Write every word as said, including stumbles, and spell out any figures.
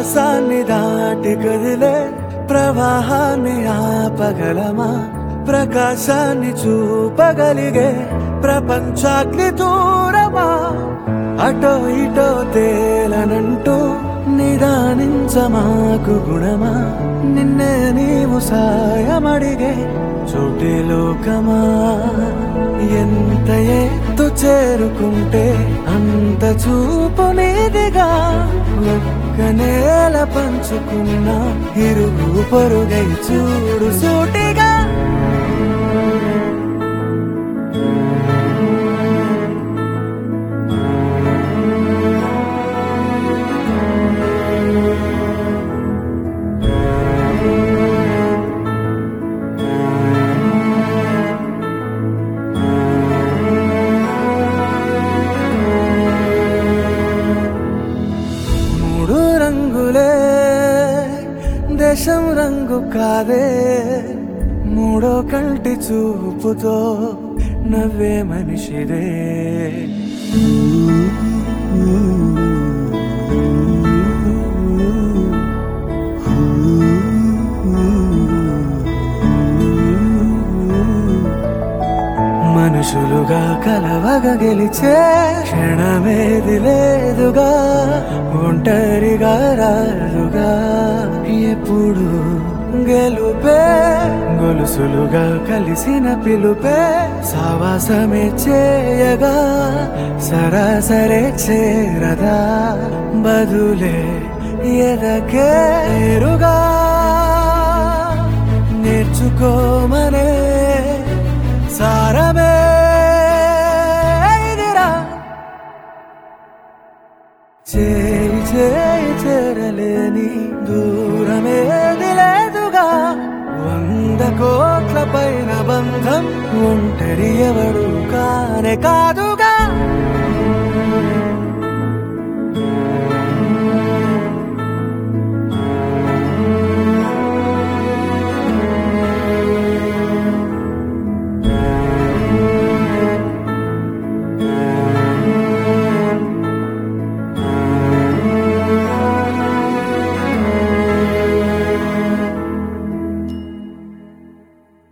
ఆకాశాన్ని దాటి కదిలే ప్రవాహాన్ని ఆపగలమా? ప్రకాశాన్ని చూపగలిగే ప్రపంచాగ్ని దూరమా? అటో ఇటో తేలనంటూ నిదానించమాకు గుణమా? నిన్నే నీవు సాయమడిగే చోటే లోకమా? ఎంత ఎత్తు చేరుకుంటే అంత చూపు నీదిగా. ఒక్క నేల పంచుకున్న ఇరుగు పొరుగై చూడు సూటిగా. దేశం రంగు కాదే మూడో కంటి చూపుతో నవ్వే మనిషిదే. మనుషులుగా కలవగా గెలిచే క్షణమేది లేదుగా. ఒంటరిగా రాదుగా ఎప్పుడు గెలుపే. గొలుసులుగా కలిసిన పిలుపే సావాసమే చేయగా. సరాసరే చేరదా బదులే ఎదకే ఎరుగా. నేర్చుకోమనే సారమే ఇదిరా. చేయి చేయి చేరలేని దూరమేది లేదుగా. వంద కోట్ల పైన బంధం ఒంటరి ఎవడు కానే కాదు.